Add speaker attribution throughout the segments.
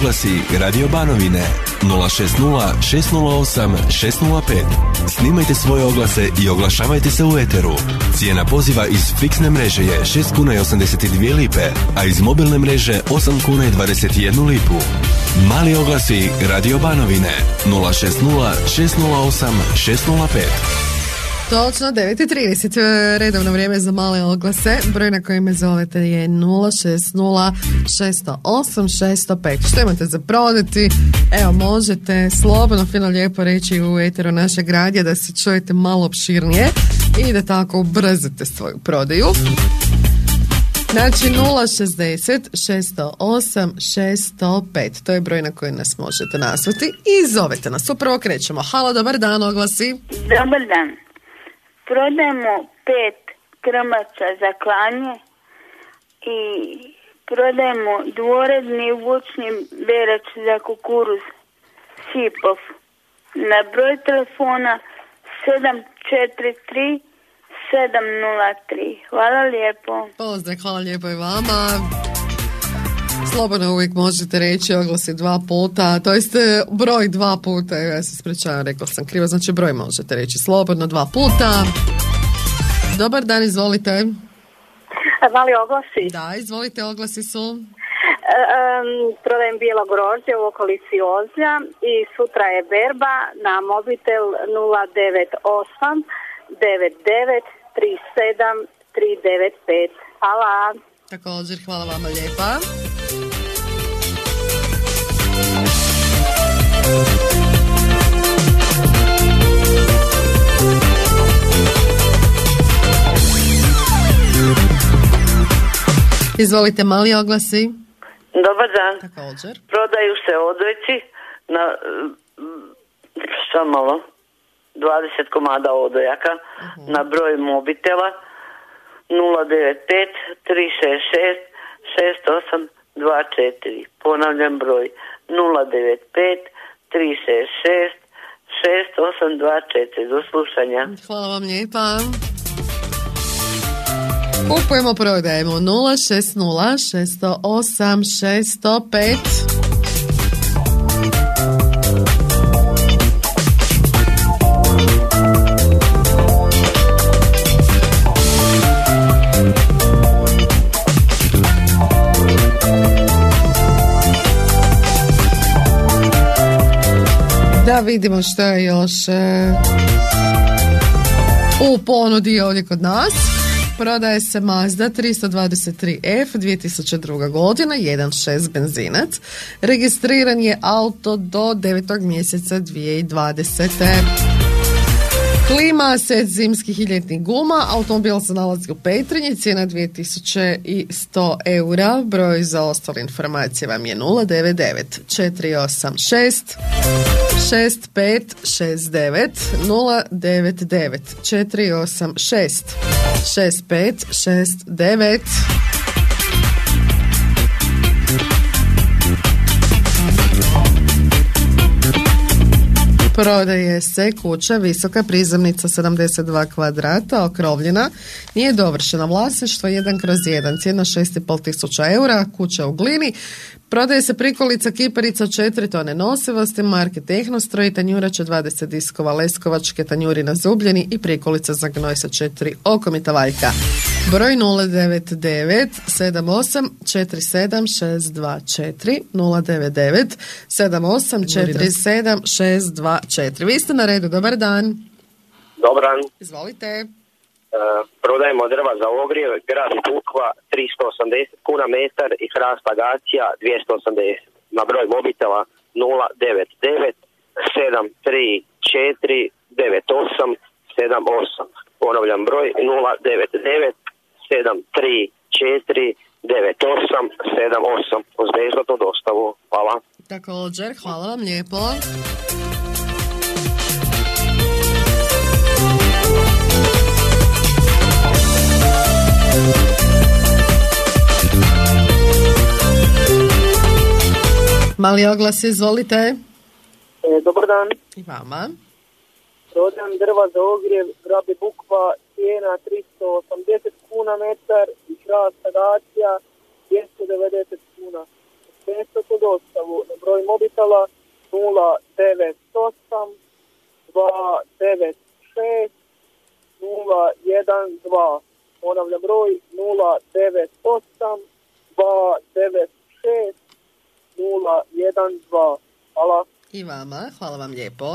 Speaker 1: oglasi Radio Banovine 060 608 605. Snimajte svoje oglase i oglašavajte se u eteru. Cijena poziva iz fiksne mreže je 6 kuna i 82 lipe, a iz mobilne mreže 8 kuna i 21 lipu. Mali oglasi Radio Banovine 060 608 605.
Speaker 2: Točno, 9:30, redovno vrijeme za male oglase. Broj na koji me zovete je 060 608 605. Što imate za prodati? Evo, možete slobodno, fino, lijepo reći u eteru našeg radija da se čujete malo opširnije i da tako ubrzate svoju prodaju. Znači 060 608 605. To je broj na koji nas možete nazvati i zovete nas. Upravo krećemo. Halo, dobar dan, oglasi.
Speaker 3: Dobar dan. Prodajemo 5 krmača za klanje i prodajemo dvoredni vučni berač za kukuruz Sipov na broj telefona 743 703. Hvala lijepo.
Speaker 2: Pozdrav, hvala lijepo i vama. Slobodno uvijek možete reći oglasi 2 puta, to jest broj 2 puta, ja se ispričavam, rekla sam krivo, znači broj možete reći slobodno 2 puta. Dobar dan, izvolite.
Speaker 4: Mali oglasi?
Speaker 2: Da, izvolite, oglasi su.
Speaker 4: Prodajem bijelo grožđe u okolici Ozlja i sutra je berba na mobitel 098 99 37 395. Hvala.
Speaker 2: Također, hvala vama lijepa. Izvolite, mali oglasi.
Speaker 5: Dobar dan.
Speaker 2: Također.
Speaker 5: Prodaju se odojci na samo 20 komada odojaka na broj mobitela 095 366 6824. Ponavljam broj 095 366 6824. Do slušanja.
Speaker 2: Hvala vam lijepa. Kupujemo, prodajemo 060 608 605. Da vidimo što je još u ponudi ovdje kod nas. Prodaje se Mazda 323F 2002. godina, 1.6 benzinac. Registriran je auto do 9. mjeseca 2020. Klima, set zimskih i ljetnih guma. Automobil se nalazi u Petrinji, cijena 2100 eura. Broj za ostale informacije vam je 099 486 6569 099 486 6569. Prodaje se kuća, visoka prizemnica 72 kvadrata, okrovljena, nije dovršena, vlasništvo 1/1, cijena 6.500 eura, kuća u glini. Prodaje se prikolica kiparica 4 tone nosivosti, marke Tehnostroj, tanjurača 20 diskova, leskovačke, tanjuri na zubljeni i prikolica za gnoj sa 4 okomita valjka. Broj 099 78 47 624 099 78 47 624. Vi ste na redu, dobar dan.
Speaker 6: Dobar dan.
Speaker 2: Izvolite.
Speaker 6: Prodajemo drva za ogrijev, grad Bukva 380 kuna metar i hrast agacija 280. Na broj mobitela 099 734 98 78. Ponavljam broj 099 734 98 78. Uz besplatnu dostavu. Hvala.
Speaker 2: Također, hvala vam lijepo. Mali oglas, izvolite.
Speaker 7: Dobar dan.
Speaker 2: I vama.
Speaker 7: Prodajem drva za ogrijev, grabe Bukva, cijena 380 kuna metar i hrast agacija 290 kuna. mjesto za dostavu na broj mobitela 098 296 012. Ponavljam broj 098 296 012. Hvala.
Speaker 2: I vama, hvala vam lijepo.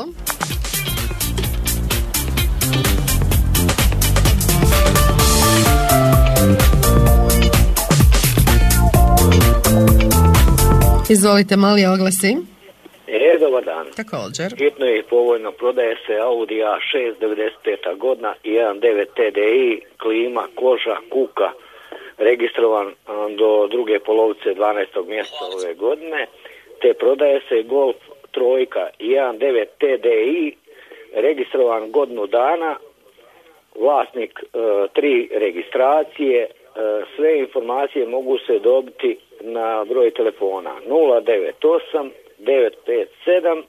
Speaker 2: Izvolite, mali oglasi.
Speaker 8: Dobar dan.
Speaker 2: Također.
Speaker 8: Hitno i povoljno prodaje se Audi A6 95. godina i 1.9 TDI, klima, koža, kuka, registrovan do druge polovice 12. mjeseca ove godine, te prodaje se Golf trojka 1.9 TDI, registrovan godinu dana, vlasnik 3 registracije. Sve informacije mogu se dobiti na broj telefona 098 957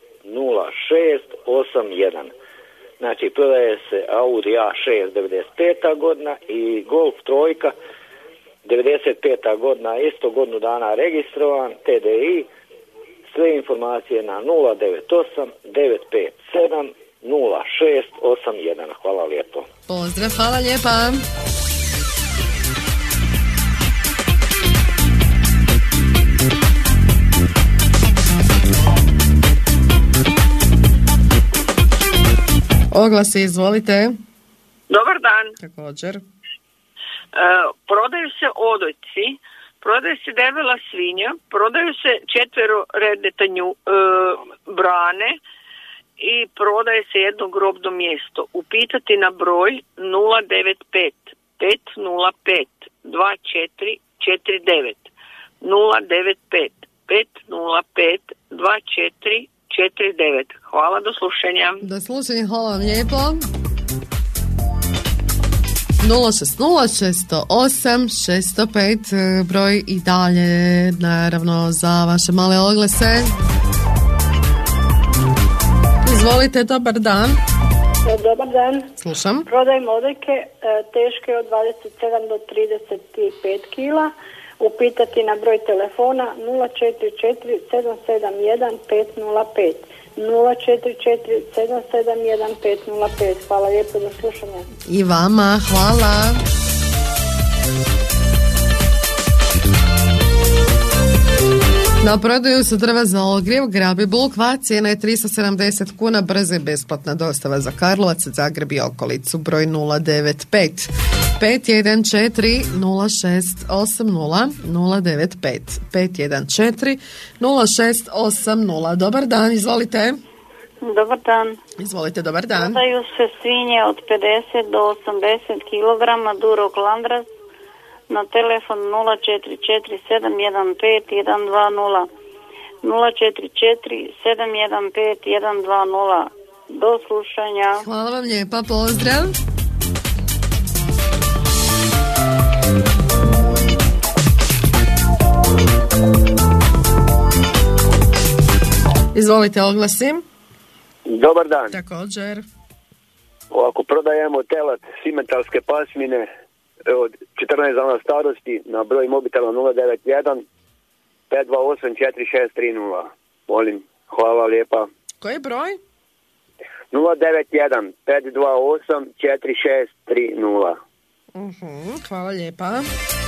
Speaker 8: 0681. Znači, prodaje se Audi A6 95. godina i Golf trojka 95. godina, isto godinu dana registrovan, TDI. Sve informacije na 098 957 0681. Hvala lijepo.
Speaker 2: Pozdrav, hvala lijepa. Oglasi, izvolite.
Speaker 9: Dobar dan.
Speaker 2: Također.
Speaker 9: Prodaju se odojci, prodaju se debela svinja, prodaju se 4 brane i prodaje se jedno grobno mjesto. Upitati na broj 095 505 2449 095 505 2449. Hvala, do slušanja.
Speaker 2: Do slušanja, hvala vam lijepo. 060-608-605 broj i dalje, naravno, za vaše male oglase. Izvolite, dobar dan.
Speaker 10: Dobar dan.
Speaker 2: Slušam.
Speaker 10: Prodajem odojke teške od 27 do 35 kila. Upitati na broj telefona 044 771 505 044 771 505. Hvala lijepo, do slušanja.
Speaker 2: I vama, hvala. Na prodaju su drva za ogrijev, Grabi Bulkva, cijena je 370 kuna, brza i besplatna dostava za Karlovac, Zagreb i okolicu, broj 095 514 0680 095 514 0680. Dobar dan, izvolite.
Speaker 3: Dobar dan.
Speaker 2: Izvolite, dobar dan.
Speaker 3: Prodaju se svinje od 50 do 80 kg, Durok Landras, na telefon 044 715 120 044 715 120. Do slušanja.
Speaker 2: Hvala vam lijepa, pozdrav. Izvolite, oglasim.
Speaker 6: Dobar dan.
Speaker 2: Također.
Speaker 6: Ovako, prodajemo telad simentalske pasmine od 14 dana starosti na broj mobitela 091 528 4630. Molim, hvala lijepa.
Speaker 2: Koji je broj?
Speaker 6: 091 528 4630.
Speaker 2: Hvala lijepa.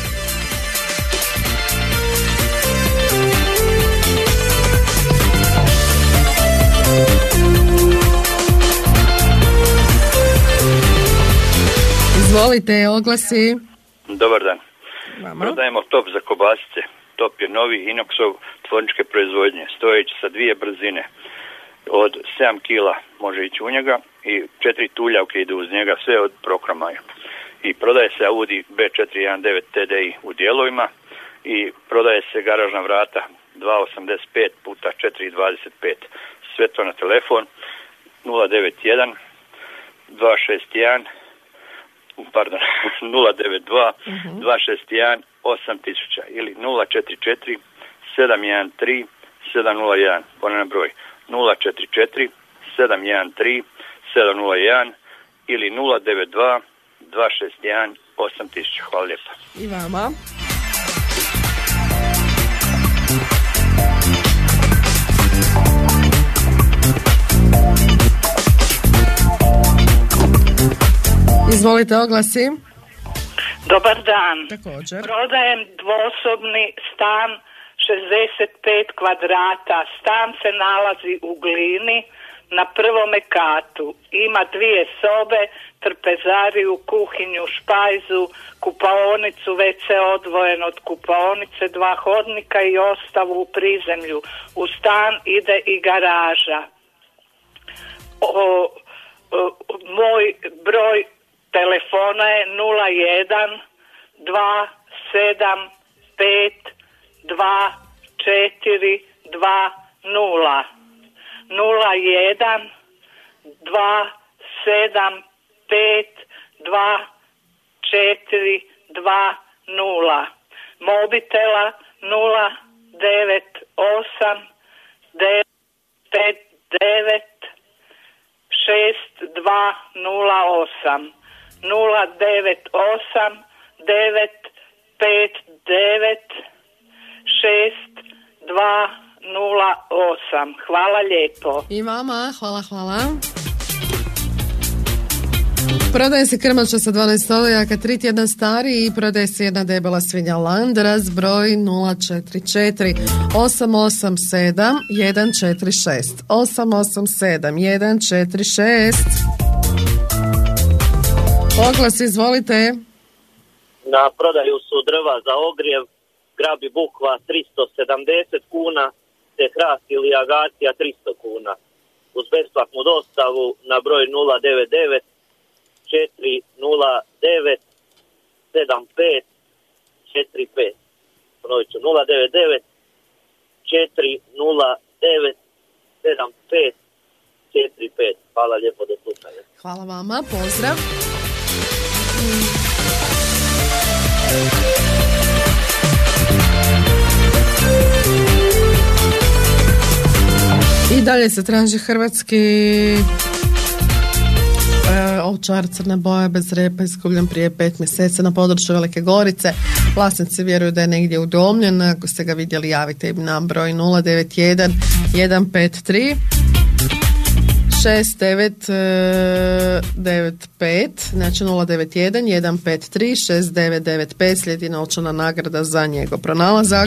Speaker 2: Izvolite, oglasi.
Speaker 11: Dobar dan.
Speaker 2: Vama.
Speaker 11: Prodajemo top za kobasice. Top je novi inoksov tvorničke proizvodnje, stojeći sa 2 brzine. Od 7 kila može ići u njega i 4 tuljavke idu uz njega, sve od prokramaja. I prodaje se Audi B419 TDI u dijelovima i prodaje se garažna vrata 285 puta 425. Sve to na telefon 091 261 092 261 8000 ili 044 713 701. Ponavljam broj 044 713 701 ili 092 261 8000. Hvala lijepa.
Speaker 2: I vama. Izvolite, oglasi.
Speaker 12: Dobar dan.
Speaker 2: Također.
Speaker 12: Prodajem dvosobni stan 65 kvadrata. Stan se nalazi u Glini na prvome katu. Ima 2 sobe, trpezariju, kuhinju, špajzu, kupaonicu, WC odvojen od kupaonice, 2 hodnika i ostavu u prizemlju. U stan ide i garaža. Moj broj telefona je 01 275 2420 01 275 2420 mobitela 098 959 6208 098 959 6208. Hvala lijepo.
Speaker 2: I vama, hvala. Prodaje se krmača sa 12 stojaka, 3 tjedna stari i prodaje se jedna debela svinja Landras, broj 044 887 146 887 146. Oglas, izvolite.
Speaker 13: Na prodaju su drva za ogrjev, grabi bukva 370 kuna, te hrast ili agacija 300 kuna. Uz besplatnu dostavu na broj 099 409 75 45. Ponovit ću 099 409 75 45. Hvala lijepo, do slušanja.
Speaker 2: Hvala vama, pozdrav. I dalje se traži hrvatski ovčar crne boje bez repa, izgubljen prije 5 mjeseci na području Velike Gorice. Vlasnici vjeruju da je negdje udomljen. Ako ste ga vidjeli, javite im na broj 091 153 6995, znači 091 153 6995. Slijedi novčana nagrada za njegov pronalazak.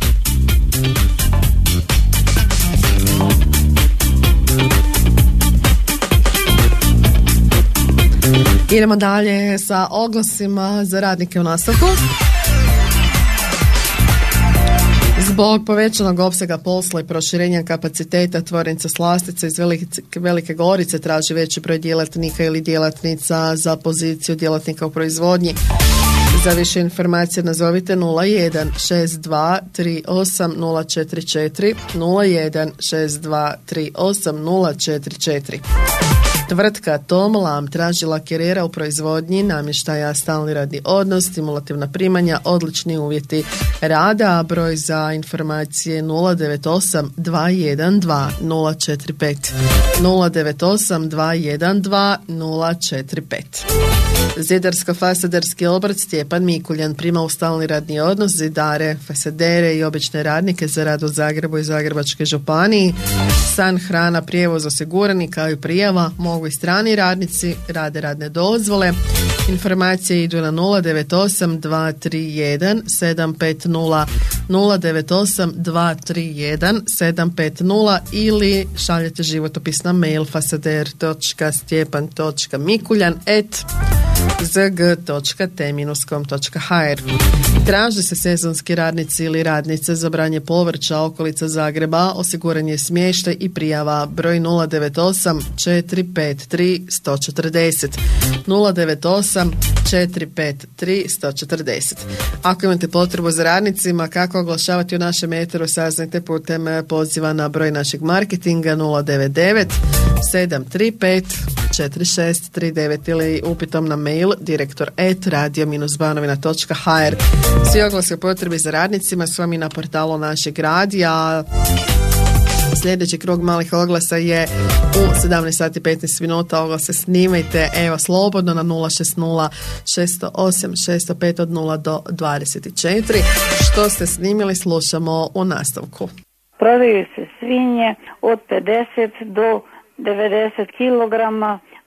Speaker 2: Idemo dalje sa oglasima za radnike u nastavku. Zbog povećanog opsega posla i proširenja kapaciteta tvornica Slastica iz Velike Gorice traži veći broj djelatnika ili djelatnica za poziciju djelatnika u proizvodnji. Za više informacije nazovite 01 62 38 044 01 62 38 044. Tvrtka Tom Lam traži lakirera u proizvodnji namještaja, stalni radni odnos, stimulativna primanja, odlični uvjeti rada. Broj za informacije 098 212 045 098 212 045. Zidarsko-fasaderski obrt Stjepan Mikuljan prima u stalni radni odnos zidare, fasadere i obične radnike za rad u Zagrebu i Zagrebačkoj županiji. San, hrana, prijevoz osigurani kao i prijava. Mogu i strani radnici, rade radne dozvole. Informacije idu na 098 231 750 098 231 750 ili šaljete životopis na mail fasader.stjepan.mikuljan@zg.t-com.hr. Traže se sezonski radnici ili radnice za branje povrća okolica Zagreba, osiguran je smještaj i prijava. Broj 098 453 140 098 453 140. Ako imate potrebu za radnicima, kako oglašavati u našem eteru, saznajte putem poziva na broj našeg marketinga 099 735 4639 ili upitom na mail direktor@radio-banovina.hr. Svi oglasi o potrebi za radnicima su vam i na portalu našeg radija. Sljedeći krug malih oglasa je u 17 sati 15 minuta. Oglase snimajte, evo, slobodno na 060 608 605 od 0 do 24. Što ste snimili slušamo u nastavku.
Speaker 14: Prodaju se svinje od 50 do 90 kilograma,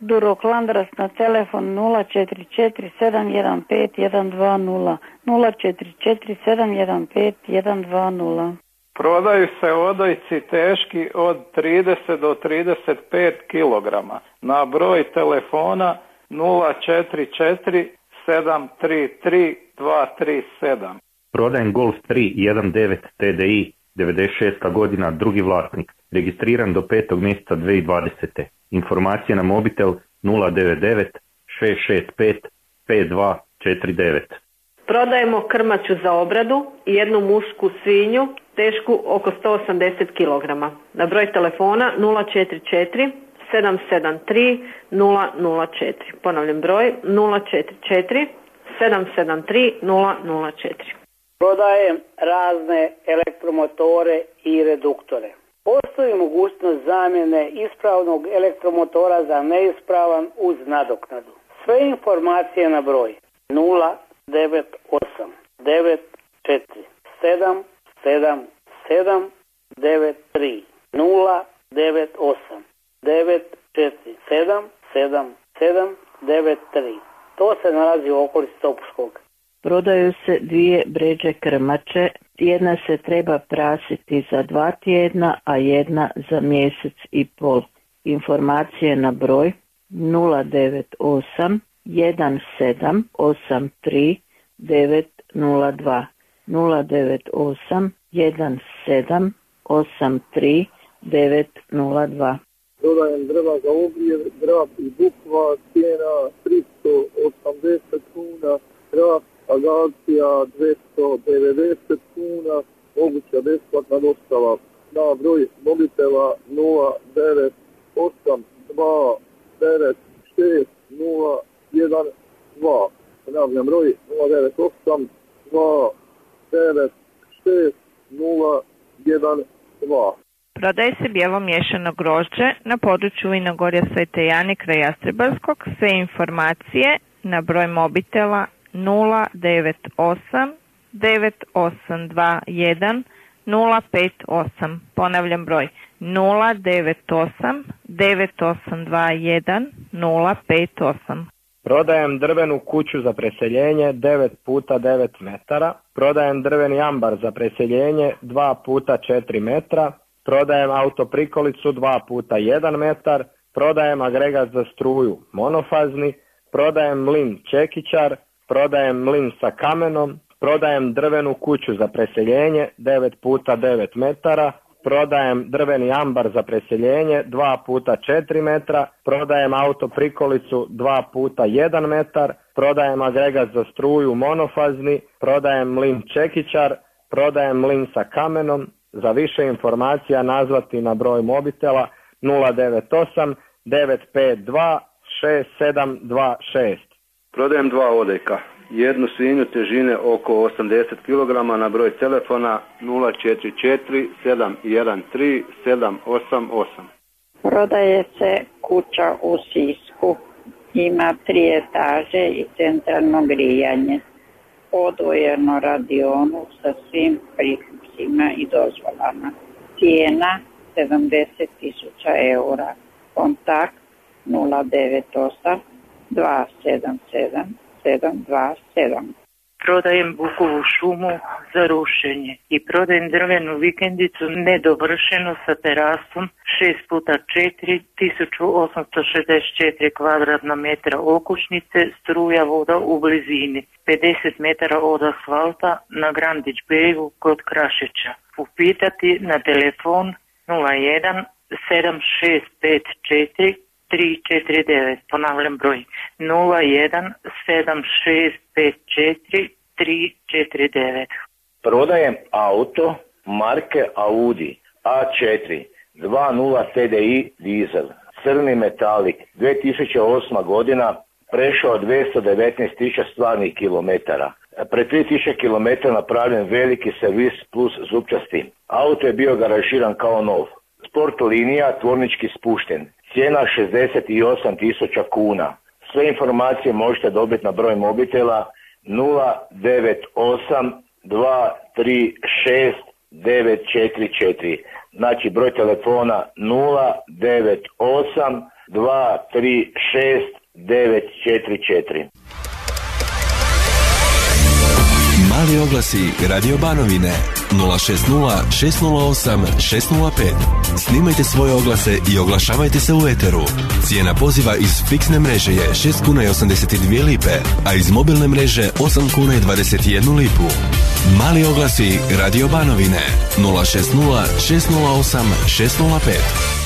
Speaker 14: Duro Klandras na telefon 044 715 120 044 715 120.
Speaker 15: Prodaju se odojci teški od 30 do 35 kg na broj telefona 044 733 237.
Speaker 16: Prodajem Golf 3 1.9 TDI, 96. godina, drugi vlasnik, registriran do 5. mjeseca 2020. Informacije na mobitel 099 665 5249.
Speaker 17: Prodajemo krmaču za obradu i jednu mušku svinju tešku oko 180 kg. Na broj telefona 044 773 004. Ponavljam broj 044 773 004.
Speaker 18: Prodajem razne elektromotore i reduktore. Postoji mogućnost zamjene ispravnog elektromotora za neispravan uz nadoknadu. Sve informacije na broj 098 94 7 7 7 93 098 94 7 7 7 93. To se nalazi u okolici Topuškog.
Speaker 14: Prodaju se 2 bređe krmače, jedna se treba prasiti za 2 tjedna, a jedna za mjesec i pol. Informacije na broj 098 17 83 902 098 17 83 902.
Speaker 19: Prodajem drva za ogrjev, grab i bukva, cijena 380 kuna, grab agacija 290 kuna, moguća besplatna dostava na broj mobitela 098 296 012. Ponavljam broj 098 296 012.
Speaker 20: Prodaje se bijelo miješano grožđe na području Vinogorja Svete Jane kraj Jastrebarskog. Sve informacije na broj mobitela 098 9821 058. Ponavljam broj 098 9821 058.
Speaker 15: Prodajem drvenu kuću za preseljenje 9 puta 9 metara. Prodajem drveni ambar za preseljenje 2 puta 4 metra. Prodajem autoprikolicu 2 puta 1 metar. Prodajem agregat za struju monofazni. Prodajem mlin čekićar. Prodajem mlin sa kamenom. Prodajem drvenu kuću za preseljenje 9 puta 9 metara. Prodajem drveni ambar za preseljenje 2 puta 4 metra. Prodajem autoprikolicu 2 puta 1 metar. Prodajem agregat za struju monofazni. Prodajem mlin čekićar. Prodajem mlin sa kamenom. Za više informacija nazvati na broj mobitela 098 952 6726.
Speaker 21: Prodajem 2 odojka, jednu svinju težine oko 80 kg na broj telefona 044 713 788.
Speaker 22: Prodaje se kuća u Sisku, ima 3 etaže i centralno grijanje, odvojeno radionu sa svim priključcima i dozvolama. Cijena 70.000 eura. Kontakt 098 277 727.
Speaker 23: Prodajem bukovu šumu za rušenje i prodajem drvenu vikendicu nedovršenu sa terasom 6 puta 4 1864 kvadratna metra okućnice, struja, voda u blizini, 50 metara od asfalta na Grandić Beju kod Krašića. Upitati na telefon 01 7654 349. Ponavljam broj 01 7654 349.
Speaker 24: Prodajem auto marke Audi A4 2.0 TDI dizel, crni metalik, 2008. godina, prešao 219.000 stvarnih kilometara. Pred 3000 km napravljen veliki servis plus zupčasti. Auto je bio garažiran kao nov. Sport linija tvornički spušten. Cijena 68.000 kuna. Sve informacije možete dobiti na broj mobitela 098 236 944. Znači broj telefona 098 236 944.
Speaker 1: Mali oglasi Radio Banovine 060 608 605. Snimajte svoje oglase i oglašavajte se u eteru. Cijena poziva iz fiksne mreže je 6 kuna i 82 lipe, a iz mobilne mreže 8 kuna i 21 lipu. Mali oglasi Radio Banovine 060 608 605.